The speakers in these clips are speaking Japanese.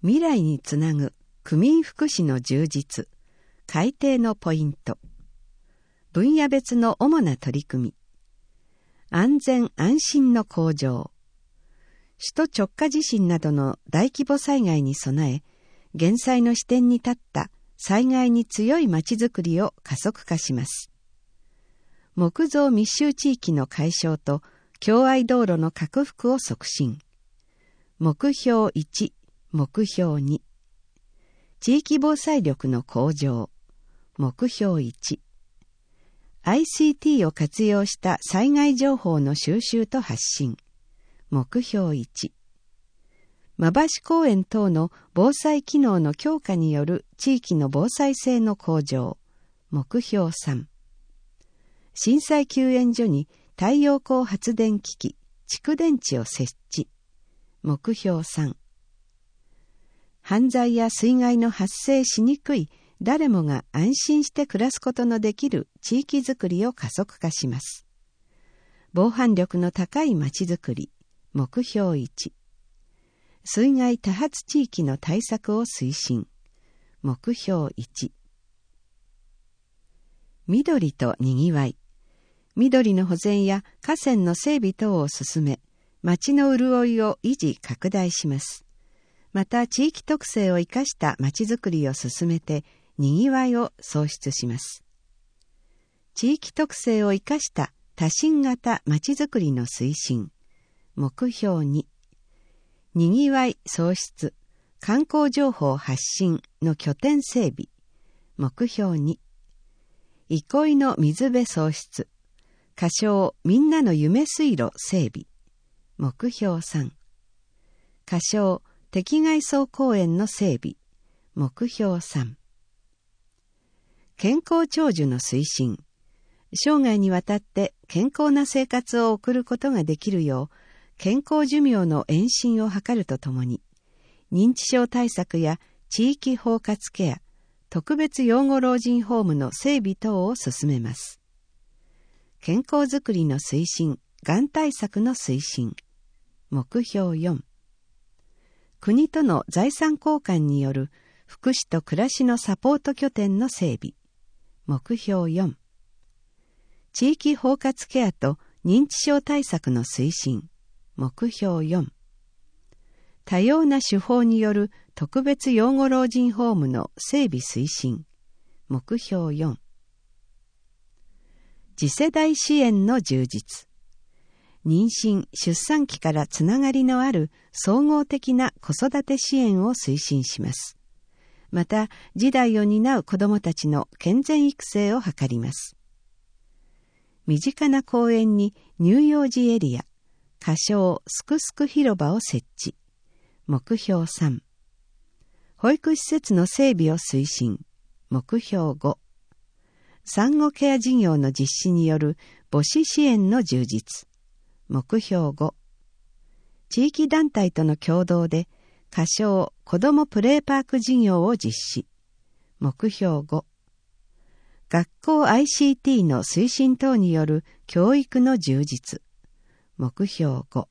未来につなぐ区民福祉の充実、改定のポイント。分野別の主な取り組み。安全安心の向上。首都直下地震などの大規模災害に備え、減災の視点に立った災害に強いまちづくりを加速化します。木造密集地域の解消と共愛道路の拡幅を促進。目標1、目標2。地域防災力の向上。目標1。ICT を活用した災害情報の収集と発信。目標1。馬橋公園等の防災機能の強化による地域の防災性の向上。目標3。震災救援所に太陽光発電機器、蓄電池を設置。目標3。犯罪や水害の発生しにくい誰もが安心して暮らすことのできる地域づくりを加速化します。防犯力の高いまちづくり。目標1。水害多発地域の対策を推進。目標1。緑とにぎわい。緑の保全や河川の整備等を進め、町の潤いを維持拡大します。また地域特性を生かしたまちづくりを進めてにぎわいを創出します。地域特性を生かした多神型まちづくりの推進。目標2。にぎわい創出、観光情報発信の拠点整備。目標2。憩いの水辺創出、仮称みんなの夢水路整備。目標3。仮称敵外荘公園の整備。目標3。健康長寿の推進。生涯にわたって健康な生活を送ることができるよう、健康寿命の延伸を図るとともに、認知症対策や地域包括ケア、特別養護老人ホームの整備等を進めます。健康づくりの推進、がん対策の推進。目標4。国との財産交換による福祉と暮らしのサポート拠点の整備。目標4。地域包括ケアと認知症対策の推進。目標4。多様な手法による特別養護老人ホームの整備推進。目標4。次世代支援の充実。妊娠・出産期からつながりのある総合的な子育て支援を推進します。また、次代を担う子どもたちの健全育成を図ります。身近な公園に乳幼児エリア、仮称すくすく広場を設置。目標3。保育施設の整備を推進。目標5。産後ケア事業の実施による母子支援の充実。目標5。地域団体との共同で仮称子どもプレイパーク事業を実施。目標5。学校 ICT の推進等による教育の充実。目標5。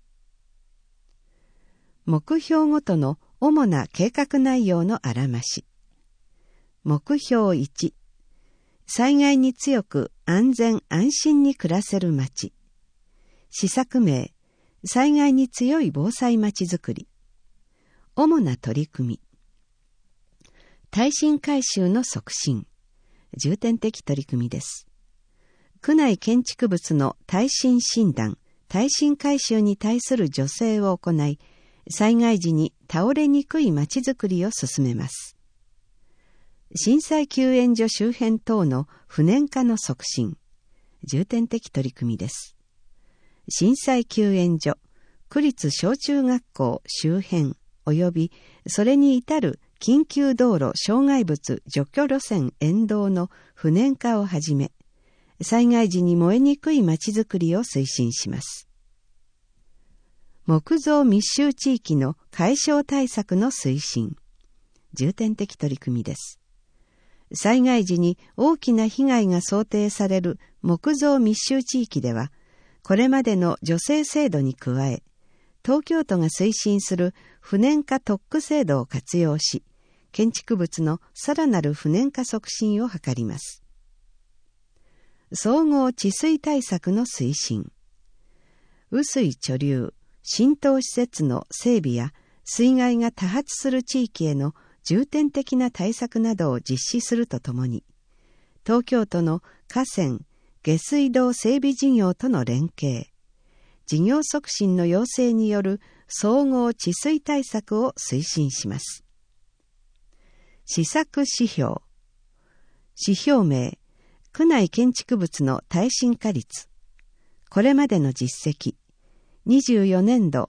目標ごとの主な計画内容のあらまし。目標1。災害に強く安全安心に暮らせる町。施策名、災害に強い防災まちづくり。主な取り組み。耐震改修の促進。重点的取り組みです。区内建築物の耐震診断、耐震改修に対する助成を行い、災害時に倒れにくいまちづくりを進めます。震災救援所周辺等の不燃化の促進。重点的取り組みです。震災救援所、区立小中学校周辺及びそれに至る緊急道路障害物除去路線沿道の不燃化をはじめ、災害時に燃えにくいまちづくりを推進します。木造密集地域の解消対策の推進。重点的取り組みです。災害時に大きな被害が想定される木造密集地域では、これまでの助成制度に加え、 東京都が推進する不燃化特区制度を活用し、建築物のさらなる不燃化促進を図ります。総合治水対策の推進。雨水貯留、浸透施設の整備や水害が多発する地域への重点的な対策などを実施するとともに、東京都の河川・下水道整備事業との連携、事業促進の要請による総合治水対策を推進します。施策指標。指標名、区内建築物の耐震化率。これまでの実績。24年度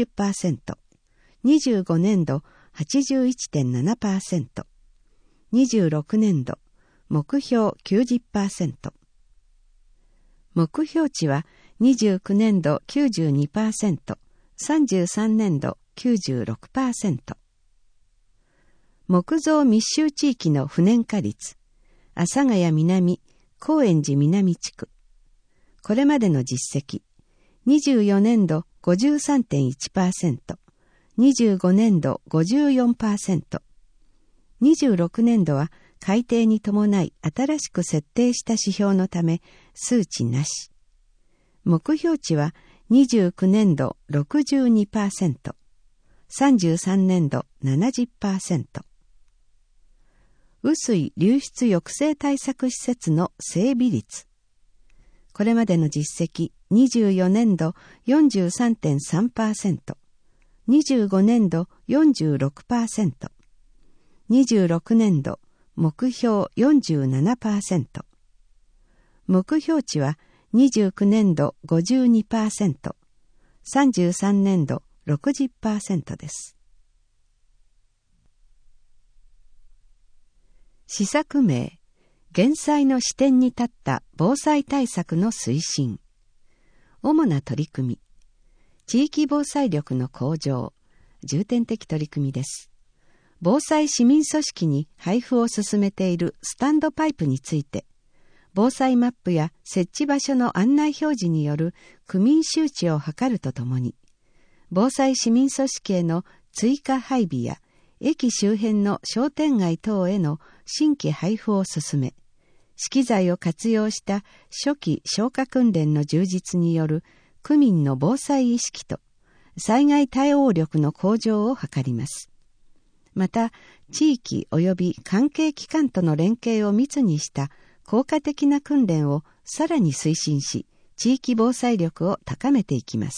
80%、25年度 81.7%、26年度目標 90%。目標値は29年度 92%、33年度 96%。木造密集地域の不燃化率、阿佐ヶ谷南、高円寺南地区。これまでの実績、24年度 53.1%、25年度 54%、26年度は改定に伴い新しく設定した指標のため数値なし。目標値は29年度 62%、33年度 70%。雨水流出抑制対策施設の整備率。これまでの実績、24年度 43.3%、25年度 46%、26年度目標 47%。目標値は29年度 52%、33年度 60% です。施策名、減災の視点に立った防災対策の推進。主な取り組み。地域防災力の向上。重点的取り組みです。防災市民組織に配布を進めているスタンドパイプについて、防災マップや設置場所の案内表示による区民周知を図るとともに、防災市民組織への追加配備や駅周辺の商店街等への新規配布を進め、資機材を活用した初期消火訓練の充実による区民の防災意識と災害対応力の向上を図ります。また、地域及び関係機関との連携を密にした効果的な訓練をさらに推進し、地域防災力を高めていきます。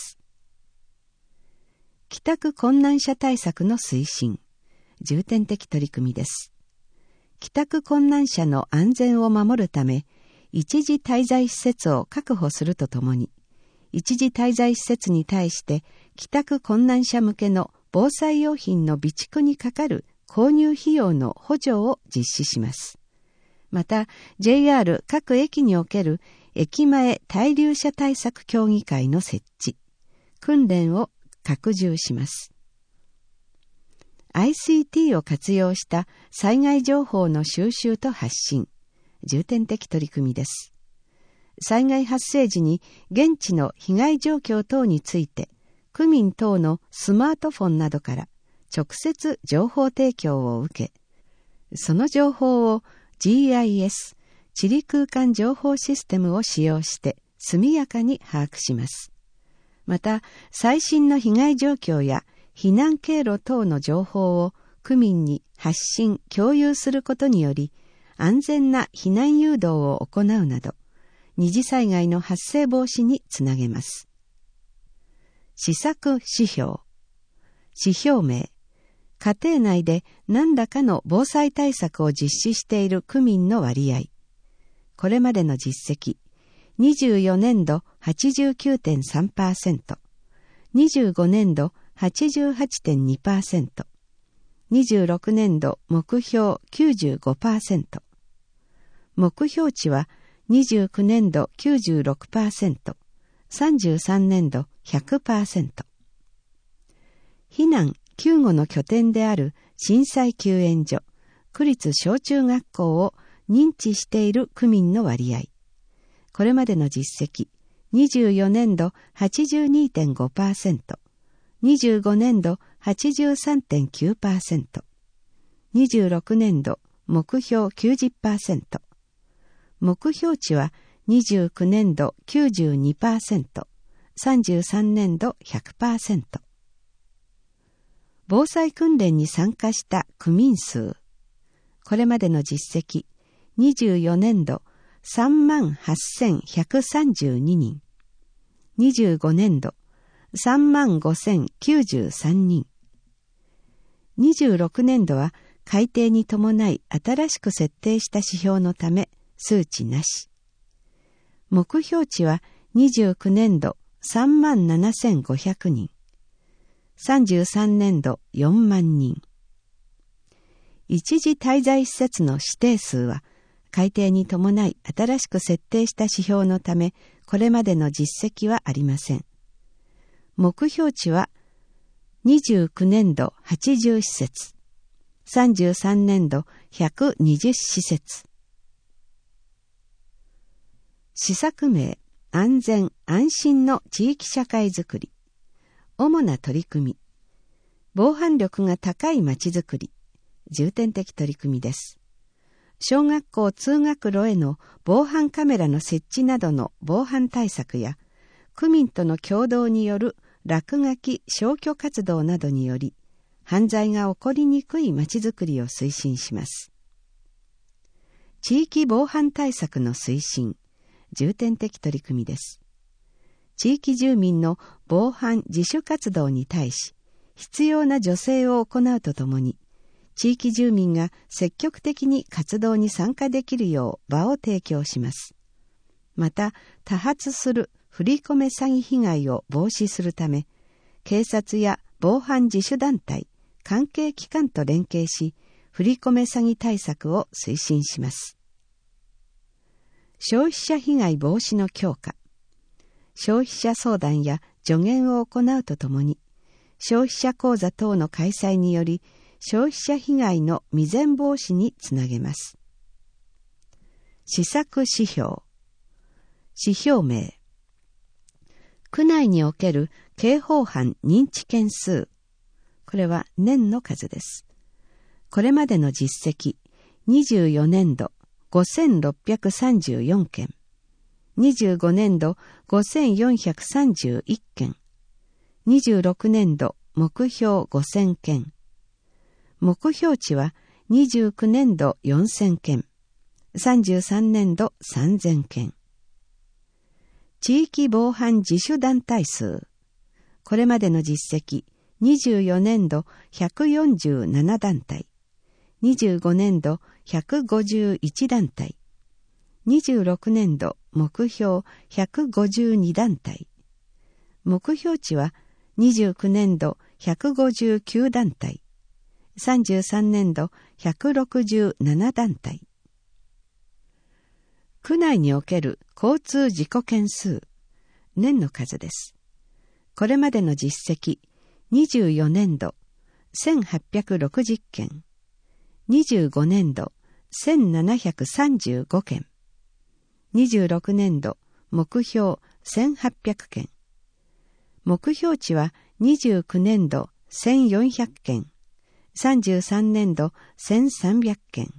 帰宅困難者対策の推進。重点的取り組みです。帰宅困難者の安全を守るため、一時滞在施設を確保するとともに、一時滞在施設に対して帰宅困難者向けの防災用品の備蓄にかかる購入費用の補助を実施します。また、JR 各駅における駅前滞留者対策協議会の設置、訓練を拡充します。ICT を活用した災害情報の収集と発信、重点的取り組みです。災害発生時に現地の被害状況等について、区民等のスマートフォンなどから直接情報提供を受け、その情報を GIS、地理空間情報システムを使用して速やかに把握します。また、最新の被害状況や避難経路等の情報を区民に発信・共有することにより、安全な避難誘導を行うなど、二次災害の発生防止につなげます。施策指標。指標名。家庭内で何らかの防災対策を実施している区民の割合。これまでの実績。24年度 89.3%、25年度 88.2%、26年度目標 95%。目標値は29年度 96%、33年度 100%。避難・救護の拠点である震災救援所、区立小中学校を認知している区民の割合。これまでの実績、24年度 82.5%、 25年度 83.9%、26年度目標 90%、目標値は29年度 92%、33年度 100%。防災訓練に参加した区民数、これまでの実績、24年度 38,132 人、25年度 35,093 人、26年度は改定に伴い新しく設定した指標のため数値なし。目標値は29年度 37,500 人、33年度4万人。一時滞在施設の指定数は改定に伴い新しく設定した指標のためこれまでの実績はありません。目標値は29年度80施設、33年度120施設。施策名、安全・安心の地域社会づくり。主な取り組み。防犯力が高いまちづくり。重点的取り組みです。小学校通学路への防犯カメラの設置などの防犯対策や、区民との共同による落書き消去活動などにより、犯罪が起こりにくいまちづくりを推進します。地域防犯対策の推進、重点的取り組みです。地域住民の防犯自主活動に対し、必要な助成を行うとともに、地域住民が積極的に活動に参加できるよう場を提供します。また、多発する振り込め詐欺被害を防止するため、警察や防犯自主団体、関係機関と連携し、振り込め詐欺対策を推進します。消費者被害防止の強化。消費者相談や助言を行うとともに、消費者講座等の開催により、消費者被害の未然防止につなげます。施策指標。指標名。区内における刑法犯認知件数。これは年の数です。これまでの実績、24年度 5,634 件、25年度 5,431 件、26年度目標 5,000 件、目標値は29年度 4,000 件、33年度 3,000 件。地域防犯自主団体数。これまでの実績、24年度147団体、25年度151団体、26年度目標152団体。目標値は29年度159団体、33年度167団体。区内における交通事故件数、年の数です。これまでの実績、24年度 1,860 件、25年度 1,735 件、26年度目標 1,800 件。目標値は29年度 1,400 件、33年度 1,300 件。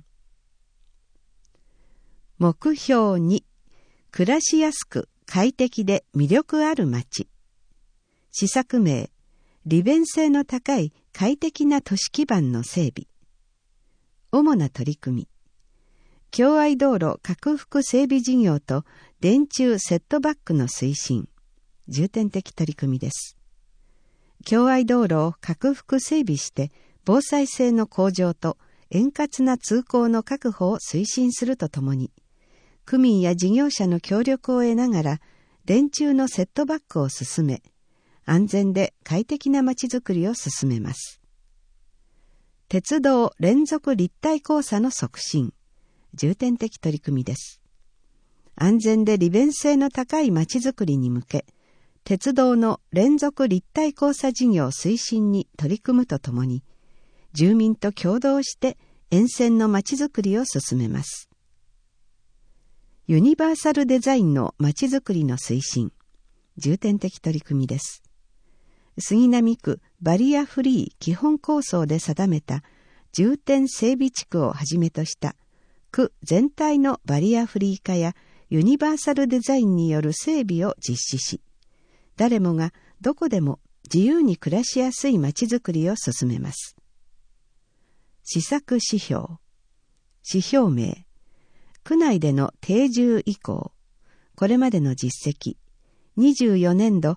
目標2、暮らしやすく快適で魅力ある街。施策名、利便性の高い快適な都市基盤の整備。主な取り組み。共愛道路拡幅整備事業と電柱セットバックの推進。重点的取り組みです。共愛道路を拡幅整備して防災性の向上と円滑な通行の確保を推進するとともに、区民や事業者の協力を得ながら電柱のセットバックを進め、安全で快適なまちづくりを進めます。鉄道連続立体交差の促進。重点的取り組みです。安全で利便性の高いまちづくりに向け、鉄道の連続立体交差事業推進に取り組むとともに、住民と共同して沿線のまちづくりを進めます。ユニバーサルデザインのまちづくりの推進。重点的取り組みです。 杉並区バリアフリー基本構想で定めた重点整備地区をはじめとした区全体のバリアフリー化やユニバーサルデザインによる整備を実施し、誰もがどこでも自由に暮らしやすいまちづくりを進めます。施策指標。指標名。区内での定住移行。これまでの実績。24年度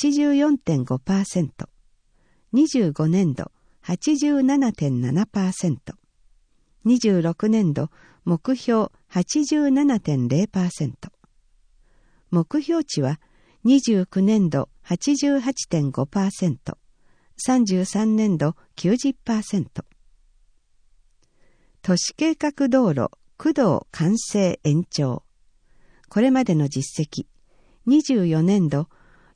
84.5%。25年度 87.7%。26年度目標 87.0%。目標値は29年度 88.5%、33年度 90%。都市計画道路区道完成延長。これまでの実績、24年度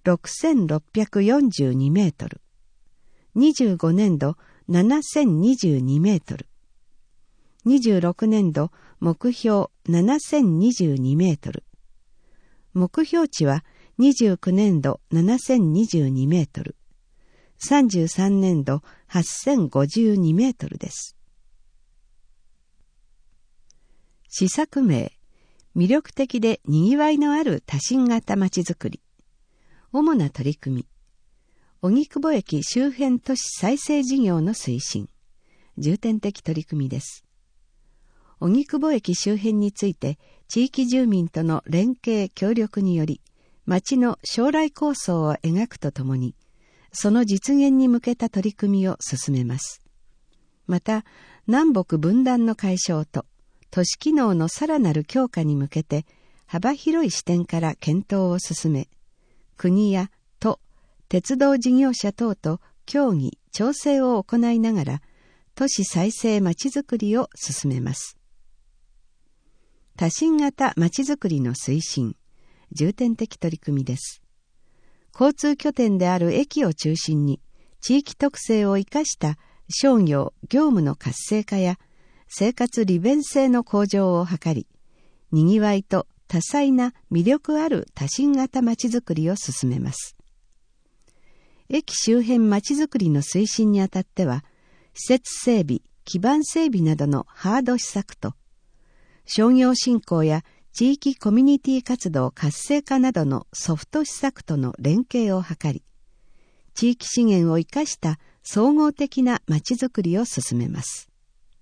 6642 メートル、25年度 7022 メートル、26年度目標7022メートル。目標値は29年度7022メートル、33年度8052メートルです。施策名、魅力的でにぎわいのある多神型まちづくり。主な取り組み。荻窪駅周辺都市再生事業の推進。重点的取り組みです。荻窪駅周辺について地域住民との連携協力により町の将来構想を描くとともにその実現に向けた取り組みを進めます。また南北分断の解消と都市機能のさらなる強化に向けて幅広い視点から検討を進め、国や都、鉄道事業者等と協議・調整を行いながら都市再生まちづくりを進めます。多神型まちづくりの推進、重点的取り組みです。交通拠点である駅を中心に地域特性を生かした商業・業務の活性化や生活利便性の向上を図り、にぎわいと多彩な魅力ある多神型まちづくりを進めます。駅周辺まちづくりの推進にあたっては、施設整備、基盤整備などのハード施策と、商業振興や地域コミュニティ活動活性化などのソフト施策との連携を図り、地域資源を生かした総合的なまちづくりを進めます。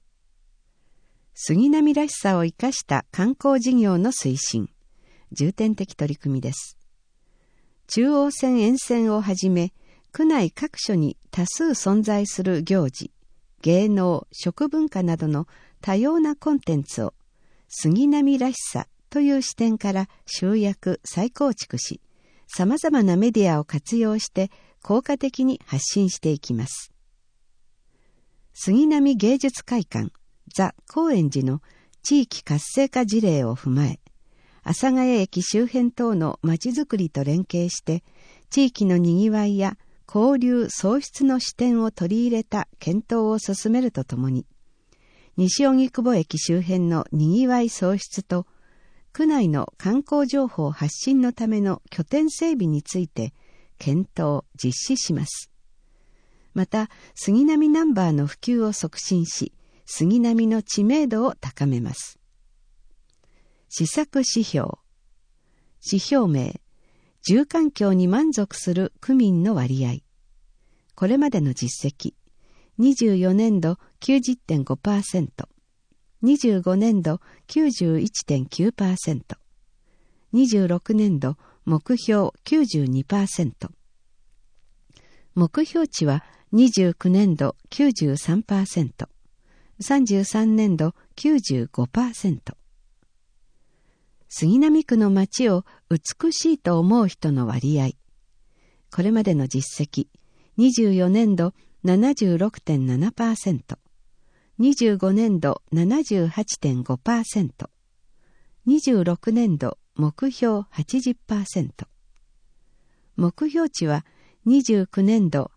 杉並らしさを生かした観光事業の推進、重点的取り組みです。中央線沿線をはじめ、区内各所に多数存在する行事、芸能、食文化などの多様なコンテンツを杉並らしさという視点から集約・再構築し、様々なメディアを活用して効果的に発信していきます。杉並芸術会館ザ・高円寺の地域活性化事例を踏まえ、阿佐ヶ谷駅周辺等のまちづくりと連携して、地域のにぎわいや交流創出の視点を取り入れた検討を進めるとともに、西荻窪駅周辺のにぎわい創出と、区内の観光情報発信のための拠点整備について検討・実施します。また、杉並ナンバーの普及を促進し、杉並の知名度を高めます。施策指標。指標名、住環境に満足する区民の割合。これまでの実績、24年度 90.5%、25年度 91.9%、26年度目標 92%。目標値は29年度 93%、33年度 95%。杉並区の街を美しいと思う人の割合。これまでの実績、24年度 76.7%、25年度 78.5%、26年度目標 80%。目標値は29年度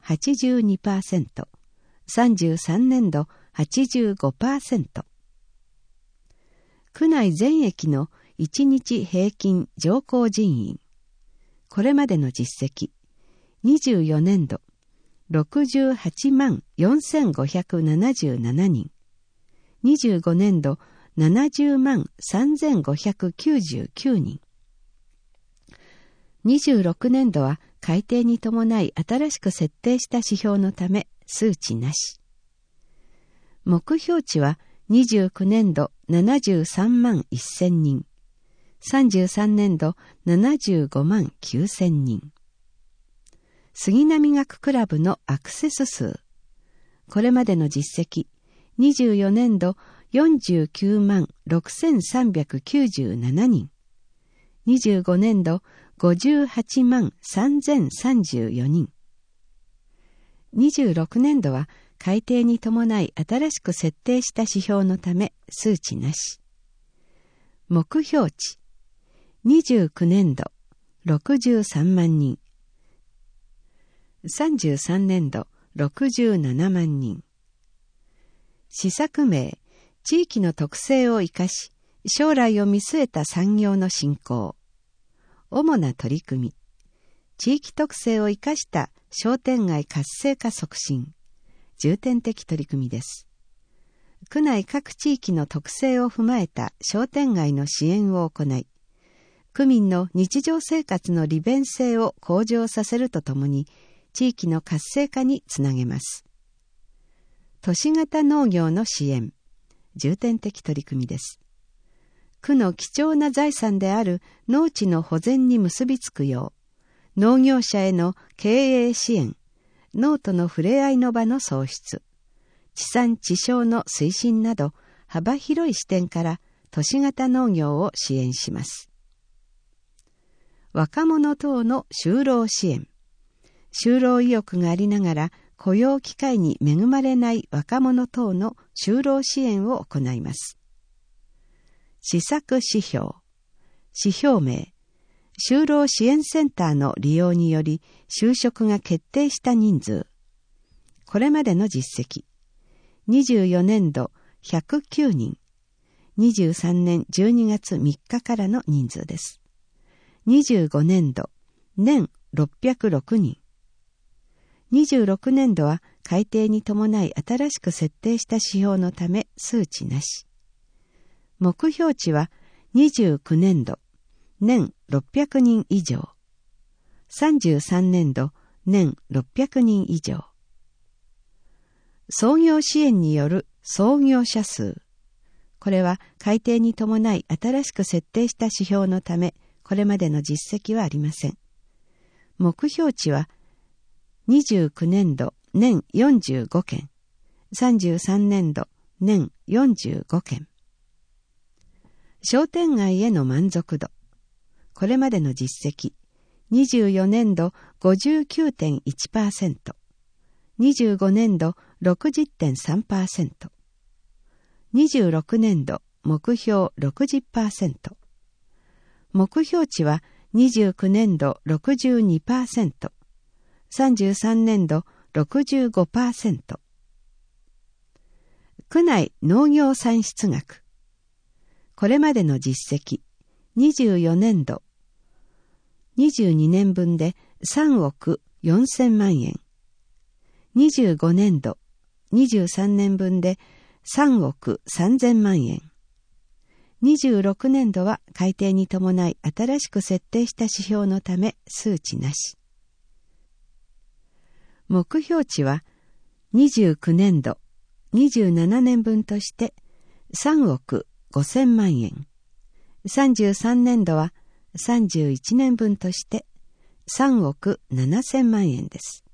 82%、33年度 85%。区内全駅の1日平均乗降人員。これまでの実績、24年度 68万4577人。25年度70万3599人。26年度は改定に伴い新しく設定した指標のため数値なし。目標値は29年度73万1000人。33年度75万9000人。杉並学クラブのアクセス数。これまでの実績、24年度49万6397人。25年度58万3034人。26年度は改定に伴い新しく設定した指標のため数値なし。目標値。29年度63万人。33年度67万人。施策名、地域の特性を生かし、将来を見据えた産業の振興。主な取り組み。地域特性を生かした商店街活性化促進。重点的取り組みです。区内各地域の特性を踏まえた商店街の支援を行い、区民の日常生活の利便性を向上させるとともに、地域の活性化につなげます。都市型農業の支援、重点的取り組みです。区の貴重な財産である農地の保全に結びつくよう、農業者への経営支援、農との触れ合いの場の創出、地産地消の推進など幅広い視点から都市型農業を支援します。若者等の就労支援。就労意欲がありながら雇用機会に恵まれない若者等の就労支援を行います。施策指標。指標名。就労支援センターの利用により就職が決定した人数。これまでの実績。24年度109人。23年12月3日からの人数です。25年度年606人。26年度は改定に伴い新しく設定した指標のため数値なし。目標値は29年度年600人以上。33年度年600人以上。創業支援による創業者数。これは改定に伴い新しく設定した指標のため、これまでの実績はありません。目標値は29年度年45件、33年度年45件。商店街への満足度。これまでの実績、24年度 59.1%、25年度 60.3%、26年度目標 60%。目標値は29年度 62%、33年度 65%。区内農業産出額。これまでの実績、24年度、22年分で3億4000万円。25年度、23年分で3億3000万円。26年度は改定に伴い新しく設定した指標のため数値なし。目標値は29年度、27年分として3億5000万円。33年度は31年分として3億7000万円です。